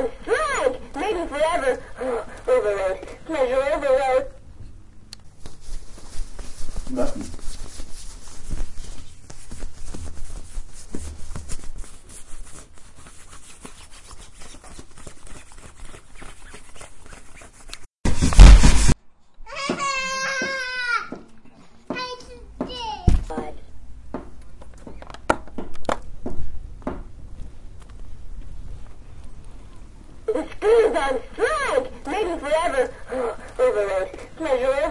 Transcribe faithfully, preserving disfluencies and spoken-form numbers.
on strike! Maybe forever. Oh, overload. Pleasure overload. Button. The screw's on strike! Maybe forever. Oh, overload. Pleasure